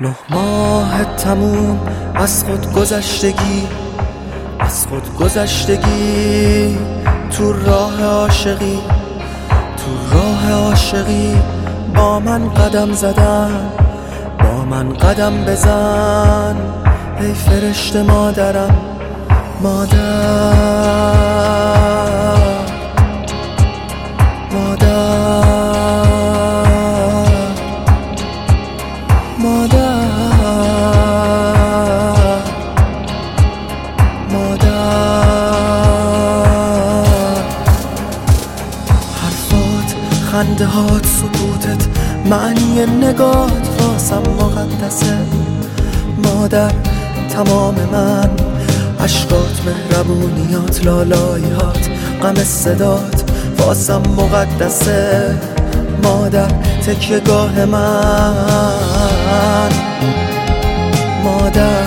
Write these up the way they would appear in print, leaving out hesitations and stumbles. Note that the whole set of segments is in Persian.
نه ماه تموم از خود گذشتگی تو راه عاشقی با من قدم زدن، با من قدم بزن ای فرشته مادرم، حرفات، خنده هات، سکوتت، معنی نگات واسم مقدسه مادر. تمام من، عشقات، مهربونیات، لالاییات، غم صدات واسم مقدسه مادر. تکیه گاه من مادر،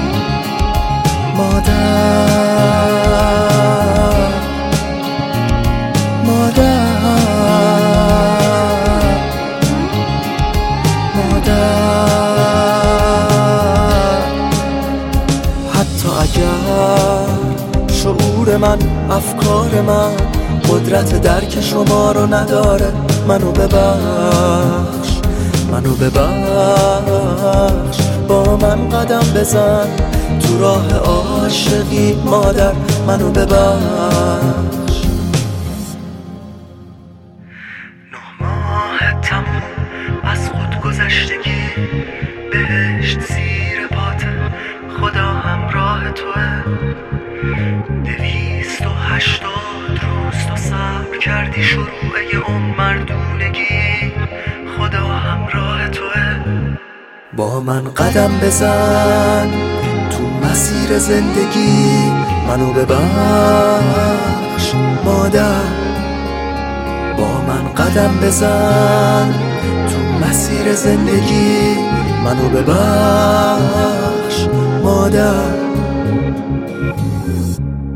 حتی اگر شعور من، افکار من قدرت درک شما رو نداره، منو ببخش با من قدم بزن تو راه عاشقی مادر، منو ببخش. 9 ماه تموم از خود گذشتگی، بهشت زیر پاته، خدا همراه توه. 280 روز تو صبر کردی شروع مردونگی، خدا همراه توه. با من قدم بزن تو مسیر زندگی، منو ببخش مادر. با من قدم بزن تو مسیر زندگی، منو ببخش مادر.